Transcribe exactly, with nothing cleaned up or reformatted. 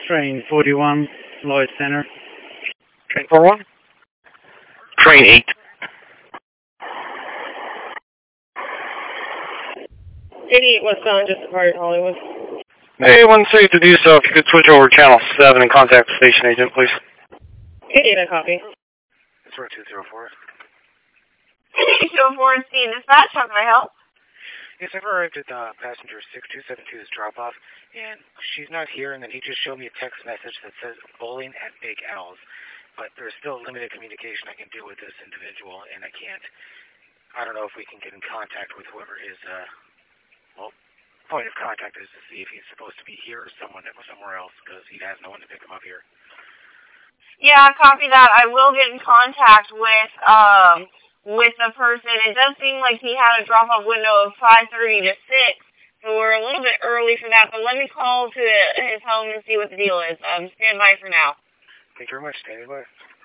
Train forty-one, Lloyd Center. Train forty-one? Train eight. eighty-eight West Island, just departed Hollywood. Hey, one safe to do so. If you could switch over to channel seven and contact the station agent, please. eighty-eight, I copy. It's route two zero four. two zero four is the dispatch. How can I help? Yes, I've arrived at uh, passenger six two seven two's drop-off, and she's not here, and then he just showed me a text message that says bowling at Big Al's, but there's still limited communication I can do with this individual, and I can't, I don't know if we can get in contact with whoever his, uh, well, point of contact is to see if he's supposed to be here or someone or somewhere else, because he has no one to pick him up here. Yeah, copy that. I will get in contact with, um... with the person. It does seem like he had a drop-off window of five thirty to six, so we're a little bit early for that, but let me call to his home and see what the deal is. Um, stand by for now. Thank you very much. Stand by.